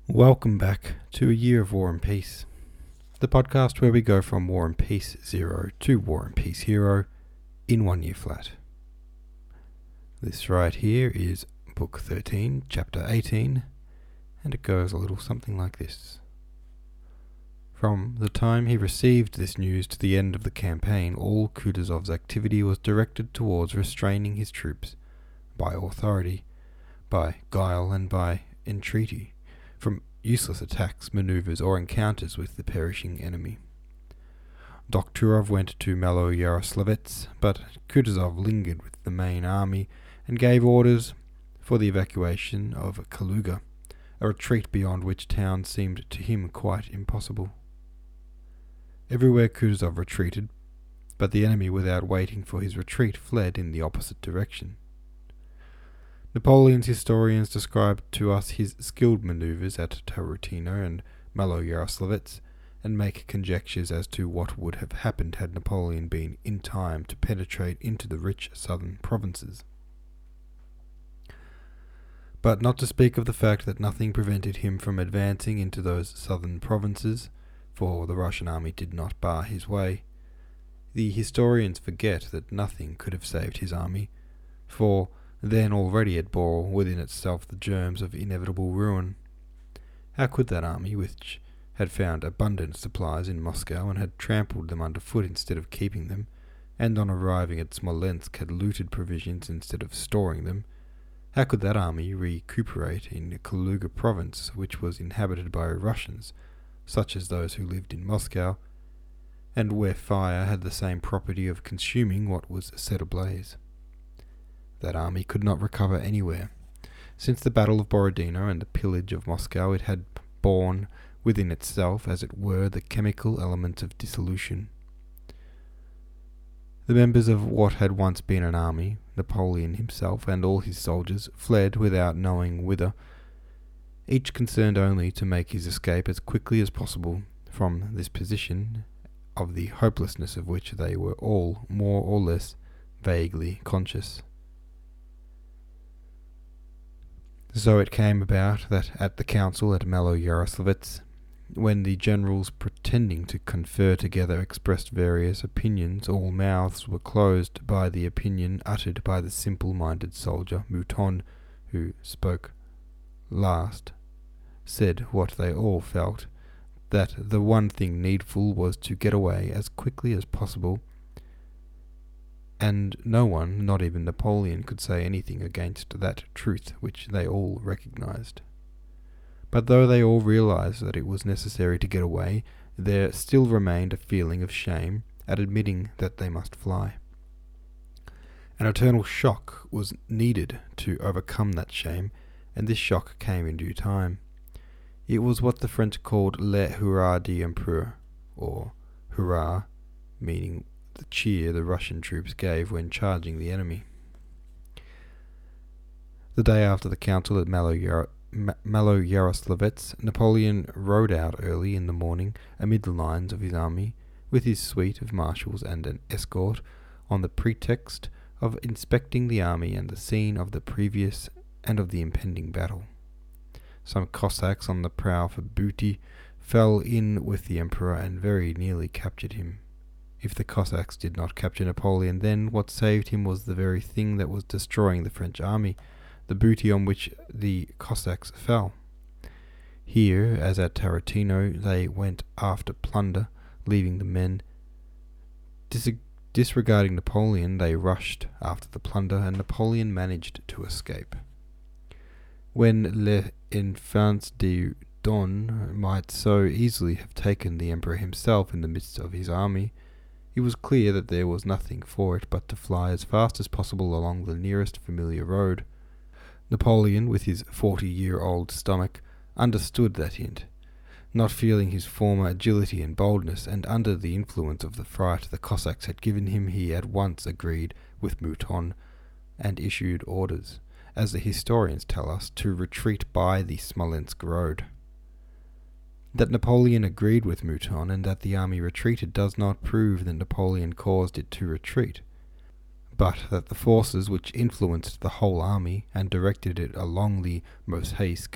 Welcome back to A Year of War and Peace, the podcast where we go from War and Peace Zero to War and Peace Hero in 1 year flat. This right here is Book 13, Chapter 18, and it goes a little something like this. From the time he received this news to the end of the campaign, all Kutuzov's activity was directed towards restraining his troops, by authority, by guile and by entreaty, from useless attacks, maneuvers, or encounters with the perishing enemy. Dokhturov went to Maloyaroslavets, but Kutuzov lingered with the main army and gave orders for the evacuation of Kaluga, a retreat beyond which town seemed to him quite impossible. Everywhere Kutuzov retreated, but the enemy, without waiting for his retreat, fled in the opposite direction. Napoleon's historians describe to us his skilled maneuvers at Tarutino and Maloyaroslavets, and make conjectures as to what would have happened had Napoleon been in time to penetrate into the rich southern provinces. But not to speak of the fact that nothing prevented him from advancing into those southern provinces, for the Russian army did not bar his way, the historians forget that nothing could have saved his army, for then already it bore within itself the germs of inevitable ruin. How could that army, which had found abundant supplies in Moscow and had trampled them underfoot instead of keeping them, and on arriving at Smolensk had looted provisions instead of storing them, how could that army recuperate in Kaluga province, which was inhabited by Russians, such as those who lived in Moscow, and where fire had the same property of consuming what was set ablaze? That army could not recover anywhere. Since the Battle of Borodino and the pillage of Moscow, it had borne within itself, as it were, the chemical elements of dissolution. The members of what had once been an army, Napoleon himself and all his soldiers, fled without knowing whither, each concerned only to make his escape as quickly as possible from this position, of the hopelessness of which they were all more or less vaguely conscious. So it came about that at the council at Maloyaroslavets, when the generals pretending to confer together expressed various opinions, all mouths were closed by the opinion uttered by the simple-minded soldier, Mouton, who spoke last, said what they all felt, that the one thing needful was to get away as quickly as possible, and no one, not even Napoleon, could say anything against that truth which they all recognized. But though they all realized that it was necessary to get away, there still remained a feeling of shame at admitting that they must fly. An eternal shock was needed to overcome that shame, and this shock came in due time. It was what the French called le hurrah de l'empereur, or hurrah, meaning the cheer the Russian troops gave when charging the enemy. The day after the council at Maloyaroslavets, Napoleon rode out early in the morning amid the lines of his army, with his suite of marshals and an escort, on the pretext of inspecting the army and the scene of the previous and of the impending battle. Some Cossacks on the prowl for booty fell in with the emperor and very nearly captured him. If the Cossacks did not capture Napoleon, then what saved him was the very thing that was destroying the French army, the booty on which the Cossacks fell. Here, as at Tarutino, they went after plunder, leaving the men. Disregarding Napoleon, they rushed after the plunder, and Napoleon managed to escape. When l'Enfance du Don might so easily have taken the emperor himself in the midst of his army, it was clear that there was nothing for it but to fly as fast as possible along the nearest familiar road. Napoleon, with his 40-year-old stomach, understood that hint. Not feeling his former agility and boldness, and under the influence of the fright the Cossacks had given him, he at once agreed with Mouton, and issued orders, as the historians tell us, to retreat by the Smolensk road. That Napoleon agreed with Mouton and that the army retreated does not prove that Napoleon caused it to retreat, but that the forces which influenced the whole army and directed it along the Moshaïsk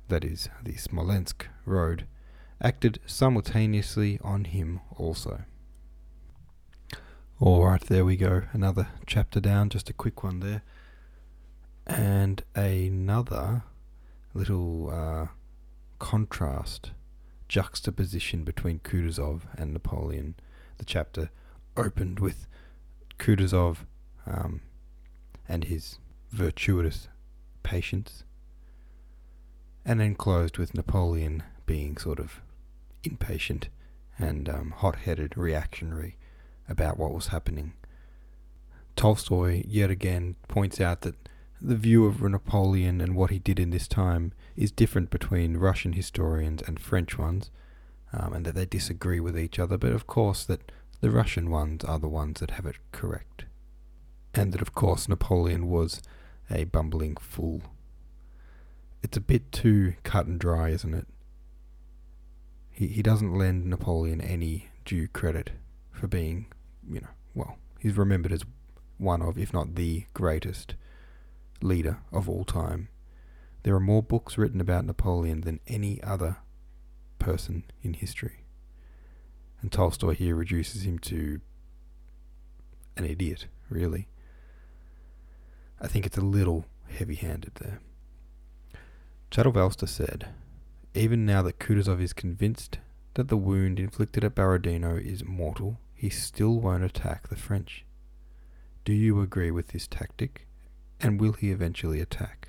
that is, the Smolensk road, acted simultaneously on him also. Alright, there we go. Another chapter down, just a quick one there. And another little contrast, juxtaposition between Kutuzov and Napoleon. The chapter opened with Kutuzov and his virtuous patience, and then closed with Napoleon being sort of impatient and hot-headed, reactionary about what was happening. Tolstoy yet again points out that the view of Napoleon and what he did in this time is different between Russian historians and French ones, and that they disagree with each other, but of course that the Russian ones are the ones that have it correct. And that of course Napoleon was a bumbling fool. It's a bit too cut and dry, isn't it? He doesn't lend Napoleon any due credit for being, he's remembered as one of, if not the greatest leader of all time. There are more books written about Napoleon than any other person in history. And Tolstoy here reduces him to an idiot, really. I think it's a little heavy-handed there. Chadovalster said, "Even now that Kutuzov is convinced that the wound inflicted at Borodino is mortal, he still won't attack the French. Do you agree with this tactic? And will he eventually attack?"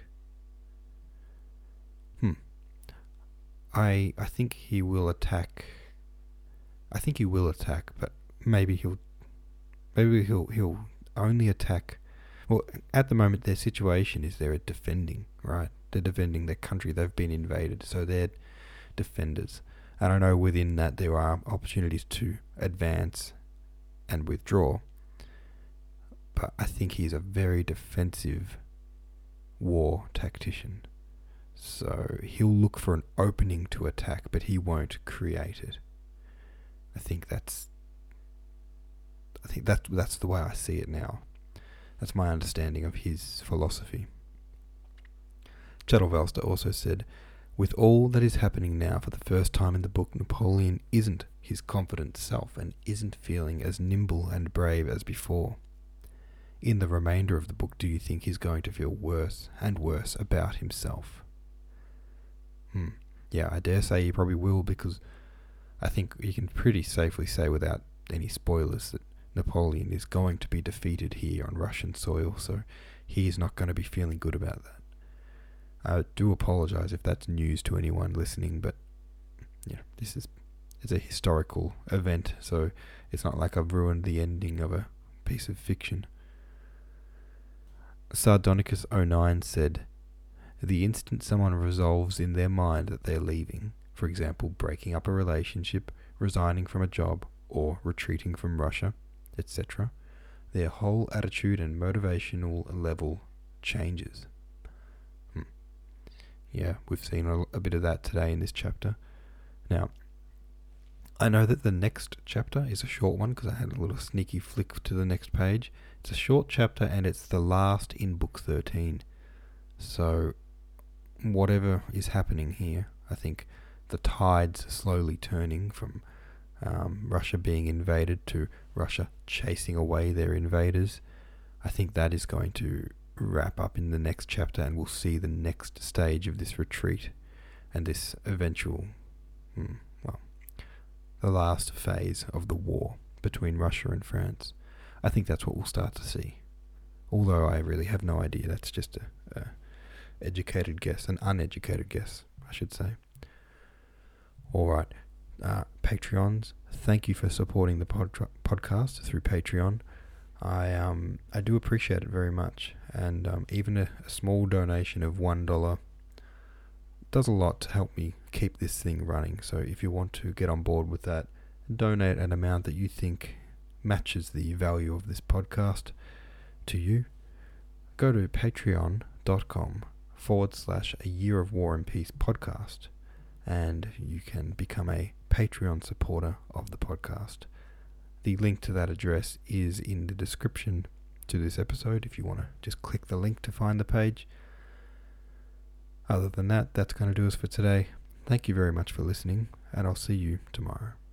I think he will attack. I think he will attack, but maybe he'll only attack. Well, at the moment their situation is they're defending, right? They're defending their country. They've been invaded, so they're defenders. And I know within that there are opportunities to advance and withdraw, but I think he's a very defensive war tactician. So he'll look for an opening to attack, but he won't create it. I think that's the way I see it now. That's my understanding of his philosophy. Chadovalster also said, "With all that is happening now for the first time in the book, Napoleon isn't his confident self and isn't feeling as nimble and brave as before. In the remainder of the book, do you think he's going to feel worse and worse about himself?" Yeah, I dare say he probably will, because I think you can pretty safely say without any spoilers that Napoleon is going to be defeated here on Russian soil, so he's not going to be feeling good about that. I do apologise if that's news to anyone listening, but it's a historical event, so it's not like I've ruined the ending of a piece of fiction. Sardonicus09 said, "The instant someone resolves in their mind that they're leaving, for example, breaking up a relationship, resigning from a job, or retreating from Russia, etc., their whole attitude and motivational level changes." Yeah, we've seen a bit of that today in this chapter. Now, I know that the next chapter is a short one because I had a little sneaky flick to the next page. It's a short chapter and it's the last in Book 13. So, whatever is happening here, I think the tide's slowly turning from Russia being invaded to Russia chasing away their invaders. I think that is going to wrap up in the next chapter, and we'll see the next stage of this retreat and this eventual, the last phase of the war between Russia and France. I think that's what we'll start to see. Although I really have no idea. That's just a educated guess, an uneducated guess, I should say. Alright, Patreons, thank you for supporting the podcast through Patreon. I do appreciate it very much, and even a small donation of $1 does a lot to help me keep this thing running. So if you want to get on board with that, donate an amount that you think matches the value of this podcast to you, go to patreon.com/A Year of War and Peace podcast, and you can become a Patreon supporter of the podcast. The link to that address is in the description to this episode if you want to just click the link to find the page. Other than that, that's going to do us for today. Thank you very much for listening, and I'll see you tomorrow.